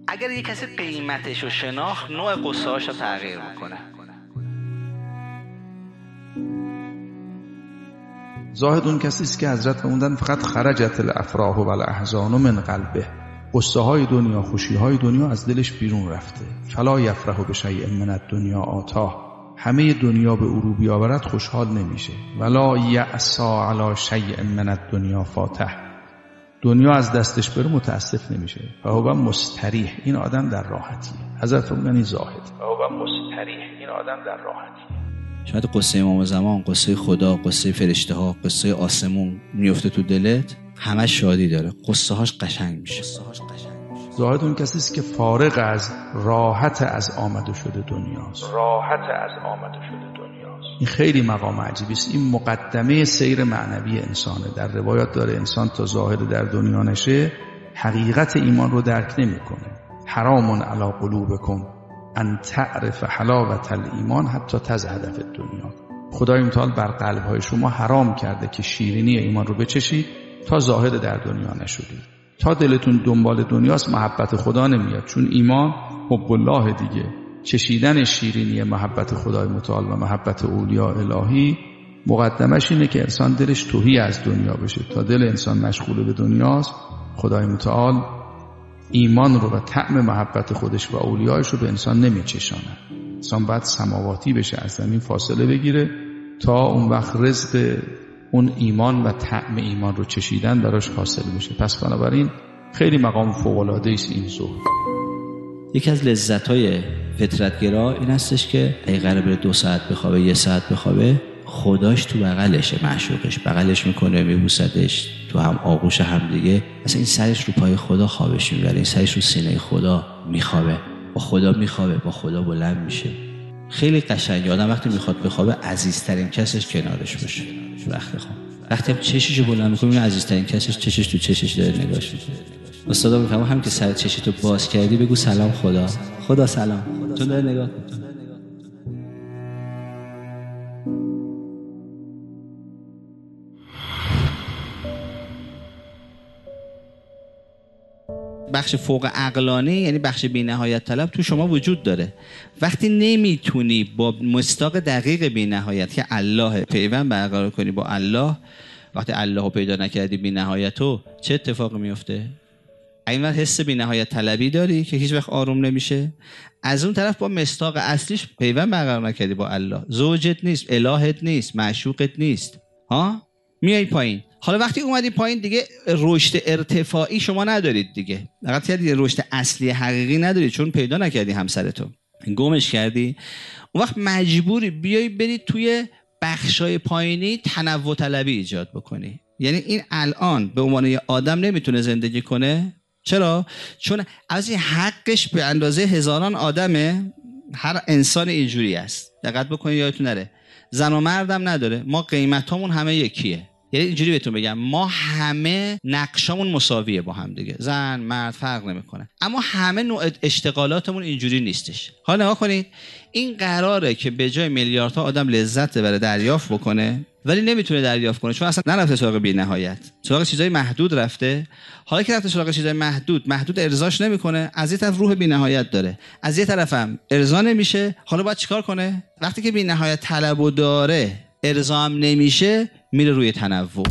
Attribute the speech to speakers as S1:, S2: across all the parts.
S1: اگر یک کسی قیمتش رو شناخت، نوع قصه‌هاش رو تغییر میکنه.
S2: زاهد اون کسی است که حضرت فرمودن فقط خرجت الافراح و الاحزان من قلبه، قصه های دنیا، خوشی های دنیا از دلش بیرون رفته. فلا یفرح بشیء من الدنیا آتاه، همه دنیا به او رو بیاورد خوشحال نمیشه. ولا یأسا علی شیء من الدنیا فاتح، دنیا از دستش بره متاسف نمیشه. فهو مستریح، این آدم در راحتیه. حضرت فرمودن این زاهد. فهو مستریح، این آدم در راحتیه.
S3: شاید قصه امام زمان، قصه خدا، قصه فرشته ها، قصه آسمون میفته تو دلت، همش شادی داره، قصه هاش قشنگ میشه.
S2: زاهد اون کسی است که فارغ از راحت از آمده شده دنیاست. راحت از آمده شده دنیاست. این خیلی مقام عجیبی است. این مقدمه سیر معنوی انسانه. در روایات داره انسان تا زاهد در دنیا نشه حقیقت ایمان رو درک نمیکنه. حرام علی قلوبکم ان تعرف حلاوت الایمان حتی تزهد فی الدنیا. خدای متعال بر قلب‌های شما حرام کرده که شیرینی ایمان رو بچشید تا زاهد در دنیا نشدید. تا دلتون دنبال دنیاست محبت خدا نمیاد، چون ایمان حب الله دیگه. چشیدن شیرینی محبت خدای متعال و محبت اولیاء الهی مقدمش اینه که انسان دلش تهی از دنیا بشه. تا دل انسان مشغول به دنیاست، خدای متعال ایمان رو و طعم محبت خودش و اولیایش رو به انسان نمیچشانه. انسان باید سماواتی بشه، از زمین فاصله بگیره تا اون وقت رزق اون ایمان و طعم ایمان رو چشیدن براش حاصل بشه. پس بنابراین خیلی مقام فوق‌العاده است این زهد.
S3: یکی از لذت‌های فطرتگرا این هستش که اگه قراره بره 2 ساعت بخوابه، 1 ساعت بخوابه، خداش تو بغلشه، معشوقش بغلش میکنه، میبوسدش، تو هم آغوش هم دیگه. مثلا این سرش رو پای خدا خوابش میبره، این سرش رو سینه خدا میخوابه، با خدا میخوابه، با خدا بلند میشه. خیلی قشنگه. آدم وقتی میخواد بخوابه عزیزترین کسش کنارش باشه وقتی خواب. وقتی هم چششو بلند میکنه، این عزیزترین کسش چشش تو چشش داره نگاش میکنه. استادا میفهمه هم که سر چشتو باز کردی بگو سلام خدا، خدا سلام، تو داره نگاه کن. بخش فوق عقلانی، یعنی بخش بی نهایت طلب، تو شما وجود داره. وقتی نمیتونی با مصداق دقیق بی نهایت که الله پیوند برقرار کنی با الله، وقتی الله رو پیدا نکردی بی نهایتو، چه اتفاقی میفته؟ این وقت حس بی نهایت طلبی داری که هیچ وقت آروم نمیشه. از اون طرف با مصداق اصلیش پیوند برقرار نکردی با الله، زوجت نیست، الهت نیست، معشوقت نیست، ها میای پایین. حالا وقتی اومدی پایین دیگه رشد ارتفاعی شما ندارید دیگه. فقط دیگه رشد اصلی حقیقی ندارید، چون پیدا نکردی همسرتو، گمش کردی. اون وقت مجبوری بیای بری توی بخشای پایینی تنوع طلبی ایجاد بکنی. یعنی این الان به عنوان یه آدم نمیتونه زندگی کنه. چرا؟ چون از این حقش به اندازه هزاران آدمه. هر انسان اینجوری است. دقت بکنید یادتون نره. زن و مردم نداره. ما قیمتامون همه یکیه. یعنی اینجوری بهتون بگم، ما همه نقشامون مساویه با هم دیگه، زن مرد فرق نمیکنه، اما همه نوع اشتغالاتمون اینجوری نیستش. حالا نگاه کنید، این قراره که به جای میلیاردها آدم لذت ببره، دریافت بکنه، ولی نمیتونه دریافت کنه، چون اصلا نرفته سراغ بی نهایت، سراغ چیزای محدود رفته. حالا که رفته سراغ چیزای محدود ارضاش نمیکنه، از یه طرف روح بی نهایت داره، از یه طرفم ارضا نمیشه. حالا باید چیکار کنه؟ وقتی که بی نهایت طلبو داره، ارضا هم نمیشه، میره روی تنوع.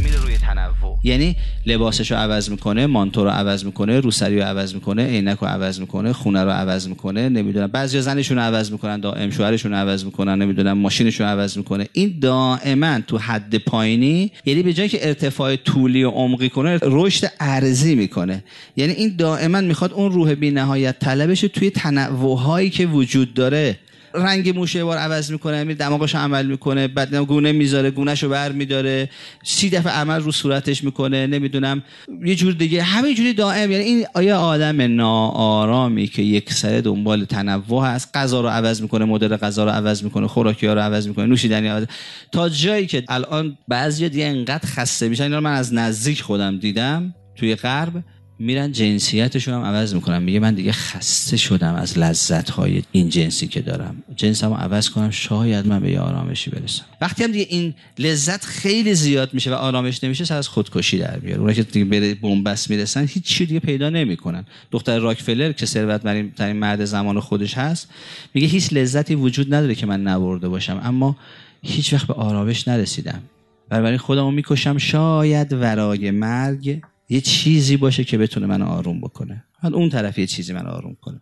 S3: یعنی لباسشو عوض میکنه، مانتو رو عوض میکنه، روسری رو عوض میکنه، عینک رو عوض میکنه، خونه رو عوض میکنه، نمیدونم بعضیا زنشون رو عوض میکنن، دائم شوهرشون رو عوض میکنن، نمیدونم ماشینشون رو عوض میکنه. این دائما تو حد پایینی، یعنی به جای که ارتفاع طولی و عمقی کنه، رشد عرضی میکنه. یعنی این دائما میخواد اون روح بی نهایت طلبش توی تنوع‌هایی که وجود داره. رنگ موشه بار عوض میکنه، میره دماغش عمل میکنه، بعد گونه میذاره، گونهشو بر میداره، 30 دفعه عمل رو صورتش میکنه، نمیدونم یه جور دیگه، همینجوری دائم. یعنی این آیا آدم ناآرامی که یک سره دنبال تنوع هست، غذا رو عوض میکنه، مدل غذا رو عوض میکنه، خوراکی‌ها رو عوض میکنه، نوشیدنی تا جایی که الان بعضیا دیگه انقدر خسته میشن. اینا من از نزدیک خودم دیدم توی غرب، میرن جنسیتشون هم عوض میکنن. میگه من دیگه خسته شدم از لذت‌های این جنسی که دارم، جنسمو عوض کنم شاید من به یه آرامشی برسم. وقتی هم دیگه این لذت خیلی زیاد میشه و آرامش نمیشه، سر از خودکشی در میاره. اونایی که دیگه به بن‌بست میرسن هیچ چیزی دیگه پیدا نمیکنن. دختر راکفلر که ثروتمندترین مرد زمان خودش هست، میگه هیچ لذتی وجود نداره که من نبرده باشم، اما هیچ وقت به آرامش نرسیدم. برای خودمو میکشم، شاید ورای مرگ یه چیزی باشه که بتونه منو آروم بکنه. حالا اون طرف یه چیزی منو آروم کنه.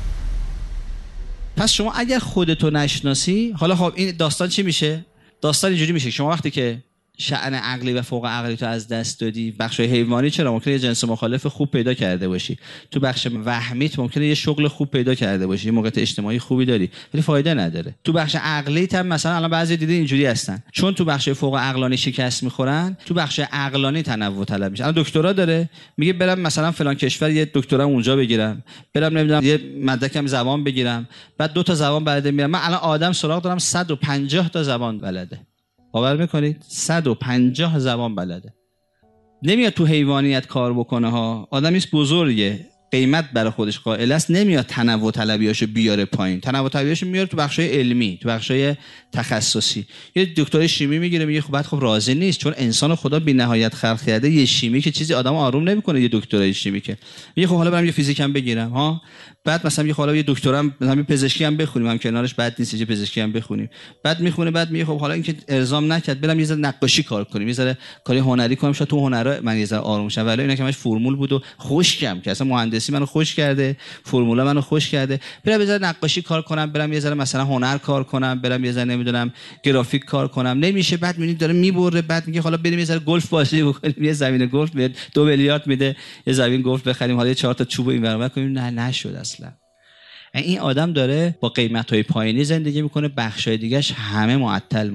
S3: پس شما اگر خودتو نشناسی، حالا خب این داستان چی میشه؟ داستان اینجوری میشه شما وقتی که شأن عقلی و فوق عقلی تو از دست دادی، بخش حیوانی چرا ممکنه یه جنس مخالف خوب پیدا کرده باشی، تو بخش وهمیت ممکنه یه شغل خوب پیدا کرده باشی، یه موقعیت اجتماعی خوبی داری، ولی فایده نداره. تو بخش عقلیت هم مثلا الان بعضی دیدین اینجوری هستن، چون تو بخش فوق عقلانی شکست میخورن، تو بخش عقلانی تنوع طلب میشن. الان دکترا داره، میگه برم مثلا فلان کشور یه دکترا اونجا بگیرم، برم نمیدونم یه مدرکم زبان بگیرم، بعد 2 تا زبان بلده میرم. من الان آدم سراغ دارم 150 تا زبان بلده. باور میکنید 150 زبان بلده. نمیاد تو حیوانیت کار بکنه ها، آدمیست بزرگه، قیمت برای خودش قائل است، نمیاد تنوع طلبیاشو بیاره پایین، تنوع طلبیاشو میاره تو بخشای علمی، تو بخشای تخصصی. یه دکتر شیمی میگیره میگه خب راضی نیست، چون انسان خدا بی‌نهایت خلق کرده، یه شیمی که چیزی آدمو آروم نمیکنه، یه دکترای شیمی که میگه خب حالا برام یه فیزیکم بگیرم ها، بعد مثلا میگه حالا یه دکترم مثلا پزشکی هم بخونیم، هم کنارش بد نیست یه پزشکی هم بخونیم، بعد میخونه، بعد میگه خب حالا اینکه ارزام نکرد برم یه ذره نقاشی کار کنیم، یه ذره کاری هنری کنم، شاید تو هنرا من یه ذره آروم شم. ولی اینا که همش فرمول بود و خشکم که اصلا مهندسی منو خوش کرده، فرمولا منو خوش کرده، برم یه ذره نقاشی کار کنم، برم یه ذره مثلا هنر کار کنم، برم یه ذره نمیدونم گرافیک کار کنم، نمیشه. بعد میبینید داره میبره، بعد میگه حالا بریم یه ذره گلف بازی بکنیم، یه زمین گلف میاد 2 میلیارد میده یه زمین گلف بخریم، حالا 4 تا چوب این ور کنیم. نه نشد اصلا. این آدم داره با قیمت‌های پایینی زندگی میکنه، بخشای دیگه‌اش همه معطل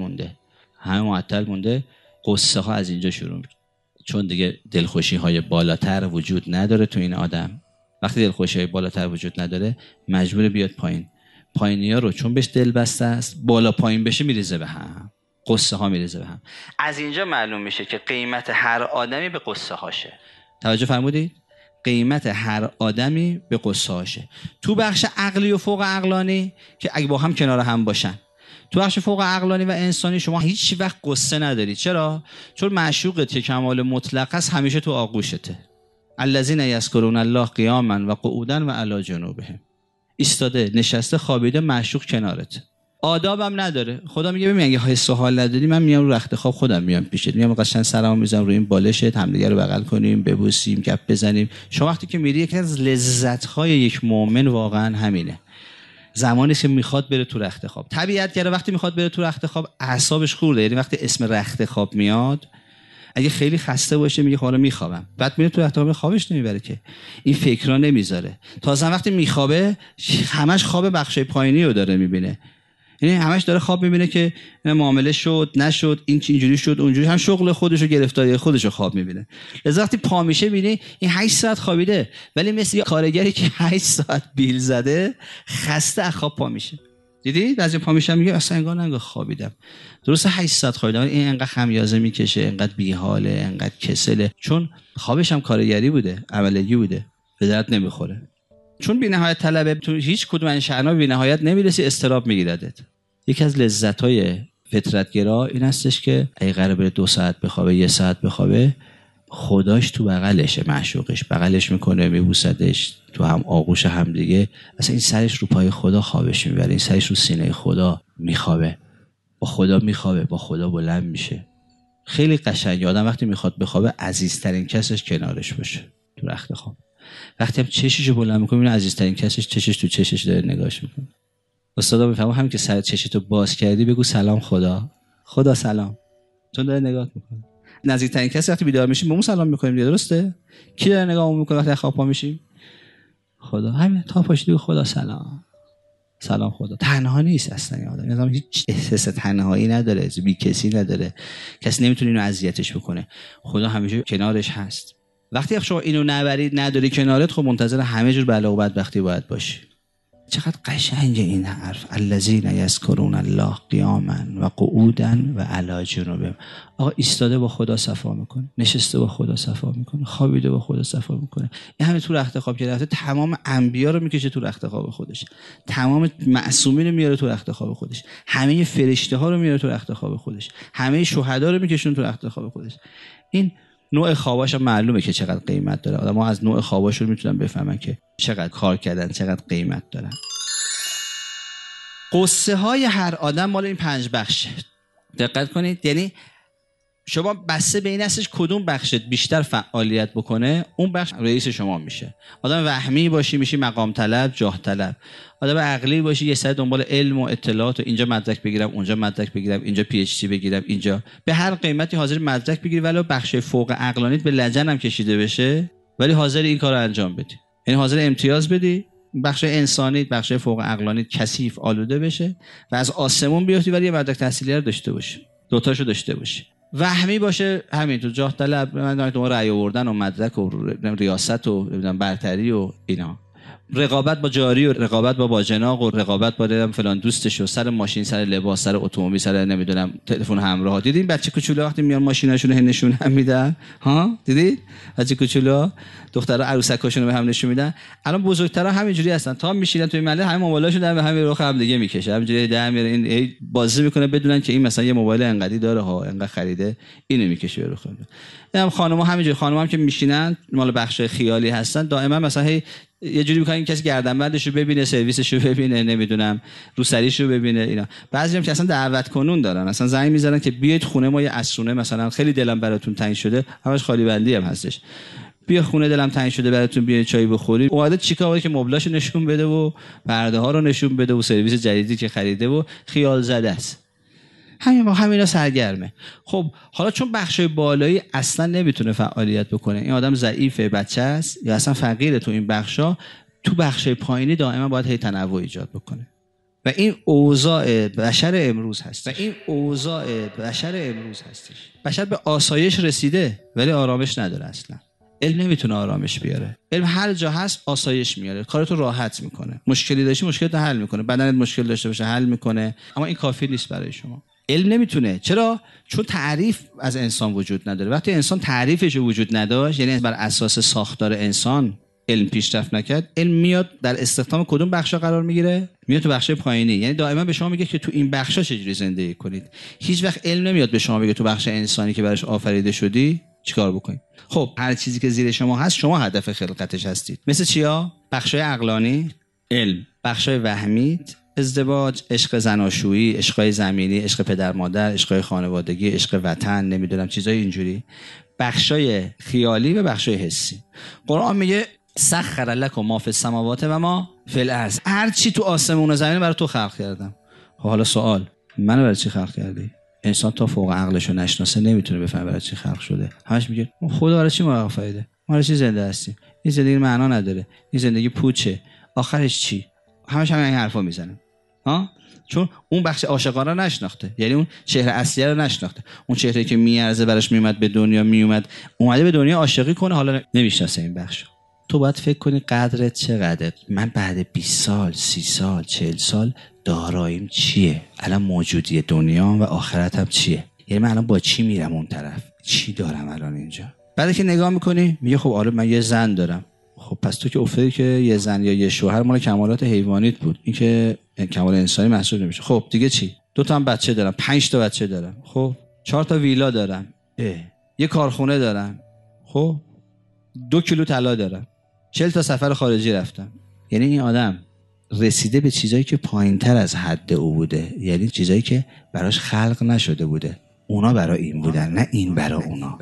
S3: مونده. قصه ها از اینجا شروع میشه، چون دیگه دلخوشی‌های بالاتر وجود نداره تو این آدم. وقتی دلخوشی‌های بالاتر وجود نداره مجبور بیاد پایین. پایینی‌ها رو چون بهش دل بسته است، بالا پایین بشه میریزه به هم، قصه ها میریزه به هم. از اینجا معلوم میشه که قیمت هر آدمی به قصه هاشه. توجه فرمودید؟ قیمت هر آدمی به قصه هاشه. تو بخش عقلی و فوق عقلانی که اگه با هم کنار هم باشن، تو بخش فوق عقلانی و انسانی شما هیچ وقت قصه نداری. چرا؟ چون معشوقت که کمال مطلق است همیشه تو آغوشته. الذین یذکرون الله قیاما و قعودا و علی جنوبهم. ایستاده، نشسته، خوابیده، معشوق کنارت. آدابم نداره. خدا میگه ببین اگه حس و حال نداری من میام رو رخت خواب خودم میام پیشت، میام قشنگ سرمو میذارم روی این بالشت، همدیگه رو بغل کنیم، ببوسیم، گپ بزنیم. شما وقتی که میری، یکی از لذت‌های یک مؤمن واقعا همینه. زمانی که میخواد بره تو رخت خواب. طبیعت‌گرا وقتی میخواد بره تو رخت خواب اعصابش خورده، یعنی وقتی اسم رخت خواب میاد، اگه خیلی خسته باشه میگه حالا میخوابم، بعد میره تو رخت خواب، خوابش نمیبره که، این فکرا نمیذاره. تازه وقتی میخوابه همش خواب بخشای پایینی رو داره میبینه، یعنی همش داره خواب میبینه که معامله شد نشد، این اینجوری شد اونجوری، هم شغل خودش و گرفتاری خودش رو خواب میبینه. لذا وقتی پا میشه میبینی این 8 ساعت خوابیده، ولی مثل یه کارگری که 8 ساعت بیل زده خسته از خواب پا میشه. دیدی بعضی پا میشن میگه اصلا انگار خوابیدم. درست 8 ساعت خوابیدم، این انقدر خمیازه میکشه، انقدر بیحاله، انقدر کسله، چون خوابش هم کارگری بوده، عملگی بوده، به درد نمیخوره. چون بی‌نهایت طلبه، تو هیچ کدوم این شأن‌ها بی‌نهایت نمیرسی، استراب میگیردت. یکی از لذت‌های فطرت‌گرا این هستش که اگه قراره بره 2 ساعت بخوابه، 1 ساعت بخوابه، خداش تو بغلشه، معشوقش بغلش میکنه، میبوسدش، تو هم آغوش هم دیگه، اصلا این سرش رو پای خدا خوابش میبره، این سرش رو سینه خدا میخوابه، با خدا میخوابه، با خدا بلند میشه. خیلی قشنگه. آدم وقتی میخواد بخوابه عزیزترین کسش کنارش باشه تو رخت خواب. وقتی هم چششو بلند میکنه، این عزیزترین کسش چشش تو چشش داره نگاهش میکنه. استادا میفهمه همین که سر چشتو باز کردی بگو سلام خدا، خدا سلام، چون داره نگاه میکنه. نزدیکترین کسی وقتی بیدار میشیم به اون سلام میکنیم دیگه، درسته؟ کی داره نگاهمون میکنه وقتی خواب پا میشیم؟ خدا. همین تا پاشیدی خدا سلام، سلام خدا. تنها نیست اصلا این آدم، یعنی هیچ احساس تنهایی نداره، بی کسی نداره، کسی نمیتونه اینو اذیتش بکنه، خدا همیشه کنارش هست. وقتی شما اینو نداری کنارت، خب منتظر همه جور بلا و بدبختی باید باشی. چقدر قشنگه این حرف. الذین یذکرون الله قیاما و قعودا و علی جنوبهم. آقا ایستاده با خدا صفا میکنه، نشسته با خدا صفا میکنه، خوابیده با خدا صفا میکنه. این همه تو رخت خواب که رفته تمام انبیا رو میکشه تو رخت خواب خودش، تمام معصومین رو میاره تو رخت خواب خودش، همه فرشته ها رو میاره تو رخت خواب خودش، همه شهدا رو میکشون تو رخت خواب خودش. این نوع خواباش هم معلومه که چقدر قیمت داره. آدم‌ها از نوع خواباشون میتونن بفهمن که چقدر کار کردن، چقدر قیمت دارن. قصه های هر آدم مال این 5 بخشه. دقت کنید، یعنی شما بسته به این هستش کدوم بخشت بیشتر فعالیت بکنه اون بخش رئیس شما میشه. آدم وهمی باشی میشی مقام طلب، جاه طلب. آدم عقلی باشی یه سر دنبال علم و اطلاعات و اینجا مدرک بگیرم، اونجا مدرک بگیرم، اینجا پی اچ دی بگیرم، اینجا به هر قیمتی حاضر مدرک بگیری، ولی بخش فوق عقلانیت به لجن هم کشیده بشه ولی حاضر این کارو انجام بدی. یعنی حاضر امتیاز بدی، بخش انسانی، بخش فوق عقلانی کثیف آلوده بشه و از آسمون بیافتی ولی یه مدرک تحصیلی رو داشته باشی، دوتاشو داشته باشی. وهمی باشه همینطور جاه طلب، من تو رأی آوردن و مدرک و ریاست و برتری و اینا، رقابت با جاری و رقابت با باجناق و رقابت با فلان دوستش و سر ماشین، سر لباس، سر اتومبیل، سر نمیدونم تلفن همراه. دیدین بچه کوچولو وقتی میان ماشیناشون رو نشون هم میدن؟ ها دیدید بچه کوچولو دخترها عروسکاشون رو به هم نشون میدن. الان بزرگترا همینجوری هستن، تا میشینن توی محله همه موبایلاشو در به همین رخ هم دیگه میکشه، همینجوری در میاره، این بازی میکنه بدونن که این مثلا یه موبایل انقدی داره ها، انقدر خریده، اینو میکشه به رخ. هم خانم‌ها همینجوری، خانم‌ها هم که میشینن مال بخش خیالی هستن، دائما مثلا یه جوری میکنن کسی گردنبندشو ببینه، سرویسشو ببینه، نمیدونم روسریشو ببینه اینا. بعضیام که اصلا دعوت کنون دارن، اصلا زنگ میزنن که بیاید خونه ما، یه عصرونه مثلا خیلی دلم براتون تنگ شده، همش خالی بندی هم هستش، بیا خونه دلم تنگ شده براتون، بیاید چای بخورید. اومده چیکار که مبلاشو نشون بده و پرده ها رو نشون بده و سرویس جدیدی که خریده و خیال زده است. همینا سرگرمه. خب حالا چون بخشای بالایی اصلا نمیتونه فعالیت بکنه، این آدم ضعیفه، بچه است یا اصلا فقیره تو این بخشا، تو بخشای پایینی دائما باید هی تنوع ایجاد بکنه. و این اوضاع بشر امروز هست. بشر به آسایش رسیده ولی آرامش نداره اصلا. علم نمیتونه آرامش بیاره. علم هر جا هست آسایش میاره، کارتو راحت میکنه. مشکلی داشتی مشکلت حل میکنه، بدنت مشکل داشته باشه حل میکنه، اما این کافی نیست برای شما. علم نمیتونه. چرا؟ چون تعریف از انسان وجود نداره. وقتی انسان تعریفش وجود نداشت، یعنی بر اساس ساختار انسان علم پیشرفت نکرد، علم میاد در استخدام کدوم بخشا قرار میگیره؟ میاد تو بخش پایینی. یعنی دائما به شما میگه که تو این بخشا چجوری زندگی کنید. هیچ وقت علم نمیاد به شما بگه تو بخش انسانی که براش آفریده شدی چیکار بکنید. خب هر چیزی که زیر شما هست شما هدف خلقتش هستید. مثل چیا؟ بخشای عقلانی علم، بخشای وهمی ازدواج، عشق زناشویی، عشقای زمینی، عشق پدر مادر، عشقای خانوادگی، عشق وطن، نمیدونم چیزای اینجوری، بخشای خیالی و بخشای حسی. قرآن میگه سخر لکم ما فی السماوات و ما فی الارض. هر چی تو آسمون و زمین برای تو خلق کردم. حالا سوال، منو برای چی خلق کردی؟ انسان تا فوق عقلشو نشناسه نمیتونه بفهمه برای چی خلق شده. همش میگه خدا برای چی ما آفریده؟ ما برای چی زنده هستیم؟ این زندگی معنا نداره، این زندگی پوچه، آخرش چی؟ همش همین حرفا میزنن. ها؟ چون اون بخش عاشقانه نشناخته، یعنی اون چهره اصلی رو نشناخته. اون چهره که میارزه براش میومد به دنیا، اومده به دنیا عاشقی کنه، حالا نمیشناسه این بخش. تو باید فکر کنی قدرت چقدره. من بعد 20 سال، 30 سال، 40 سال داراییم چیه؟ الان موجودی دنیا و آخرتم چیه؟ یعنی من الان با چی میرم اون طرف؟ چی دارم الان اینجا؟ بعد که نگاه میکنی میگه خب آره من یه زن دارم. خب پس تو که افتادی که یه زن یا یه شوهر مال کمالات حیوانیت بود، این که کمال انسانی محسوب نمیشه. خب دیگه چی؟ 2 تا هم بچه دارم، 5 تا بچه دارم، خب 4 تا ویلا دارم، یه کارخونه دارم، خب 2 کیلو طلا دارم، 40 تا سفر خارجی رفتم. یعنی این آدم رسیده به چیزایی که پایین‌تر از حد او بوده، یعنی چیزایی که براش خلق نشده بوده. اونا برای این بودن، نه این برای اونا.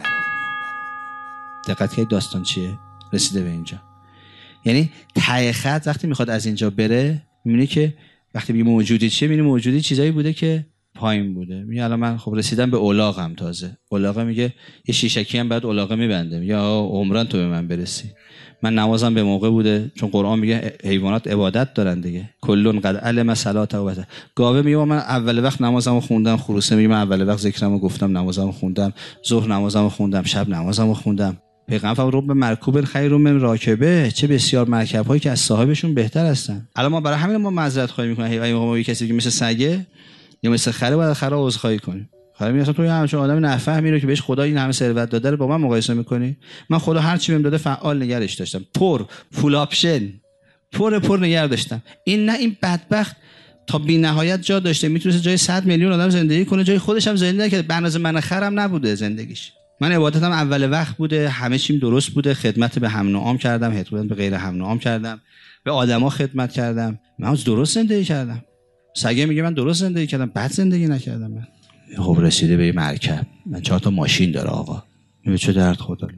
S3: دقت کنید داستان چیه؟ رسیده به اینجا. یعنی ته خط وقتی میخواد از اینجا بره، میبینی که وقتی میگه موجودی چیه، میبینی موجودی چیزایی بوده که پایین بوده. میگه الان من خب رسیدم به الاغم. تازه الاغه میگه یه شیشکی هم بعد الاغه میبنده، میگه عمران تو به من برسی. من نمازم به موقع بوده، چون قرآن میگه حیوانات عبادت دارن دیگه. کلون قد علم صلات و وضع. گاوه میگه من اول وقت نمازمو خوندم، خروسه میگه من اول وقت ذکرمو گفتم، نمازمو خوندم، ظهر نمازمو خوندم، شب نمازمو خوندم. پیغمبر رب مرکوب خیر من راکبه، چه بسیار مرکب‌هایی که از صاحبشون بهتر هستن. الان ما برای همین ما معذرت خواهی می‌کنیم. اگه ما کسی که مثل سگه یا مثل خره باید خره عذرخواهی کنیم. خره میگه تو همچون آدم نفهمی رو که بهش خدا این همه ثروت داده رو با من مقایسه می‌کنی؟ من خدا هر چی بهم داده فعال نگرش داشتم. فول آپشن. پر نگار داشتم. این بدبخت تا بی‌نهایت جا داشته، میتونه جای 100 میلیون آدم زندگی کنه، جای خودش هم زندگی نکرده. به اندازه من خرم نبوده زندگیش. من عبادتم اول وقت بوده، همه چیم درست بوده، خدمت به هم نوعام کردم، خدمت به غیر هم نوعام کردم، به آدما خدمت کردم. من درست زندگی کردم. سگه میگه من درست زندگی کردم، بد زندگی نکردم. من خب رسیده به مرکب، من 4 تا ماشین داره آقا. این چه درد خدا.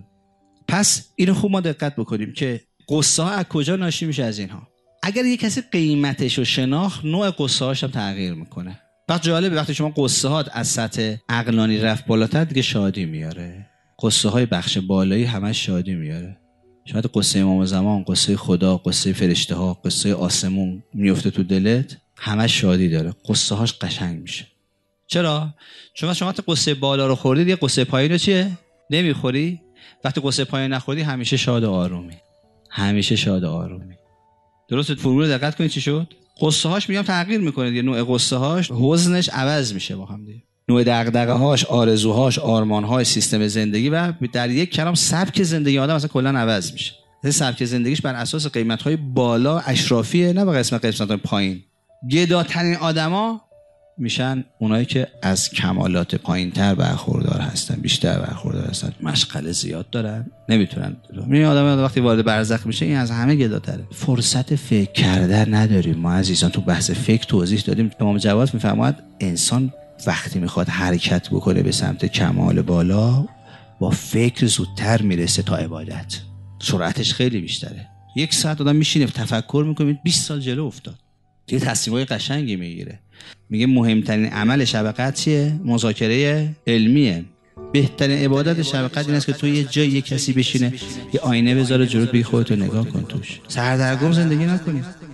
S3: پس اینو خوب ما دقت بکنیم که قصه ها از کجا ناشی میشه از اینها. اگر یک کسی قیمتش رو شناخت، نوع قصه هاش هم تغییر میکنه. وقت جالبه وقتی شما قصه هات از سطح عقلانی رفت بالاتر دیگه شادی میاره. قصه های بخش بالایی همش شادی میاره. شاید قصه امام زمان، قصه خدا، قصه فرشته ها، قصه آسمون میفته تو دلت، همش شادی داره. قصه هاش قشنگ میشه. چرا؟ چون شما وقتی قصه بالا رو خوردید، یه قصه پایین رو چیه؟ نمیخوری. وقتی قصه پایین نخوردی همیشه شاد و آرومی. همیشه شاد و آرومی. درست فرمول دقت کنید چی شد؟ قصه هاش میگم تغییر میکنه دیگه. نوع قصه هاش، وزنش عوض میشه با هم دیگه. نوع دغدغه هاش، آرزوهاش، آرمان‌های سیستم زندگی و در یک کلام سبک زندگی آدم اصلا کلا عوض میشه. سبک زندگیش بر اساس قیمت‌های بالا اشرافیه، نه بر اساس قیمت‌های پایین. گداترین آدما میشن اونایی که از کمالات پایین‌تر برخوردار هستن، بیشتر برخوردار هستن، مشغله زیاد دارن، نمیتونن. این آدم وقتی وارد برزخ میشه این از همه گداتره. فرصت فکر کردن نداریم ما عزیزان. تو بحث فکر توضیح دادیم. امام جواد میفرماید انسان وقتی میخواد حرکت بکنه به سمت کمال بالا، با فکر زودتر میرسه تا عبادت. سرعتش خیلی بیشتره. 1 ساعت آدم میشینه تفکر میکنه، 20 سال جلو افتاد. یه تصمیمای قشنگی میگیره. میگه مهمترین عمل شب قدر چیه؟ مذاکره علمیه. بهترین عبادت شب قدر این است که تو یه جای یه کسی بشینه، یه آینه بذاره جلوت، بگی خودتو نگاه کن توش. سردرگم زندگی نکنی.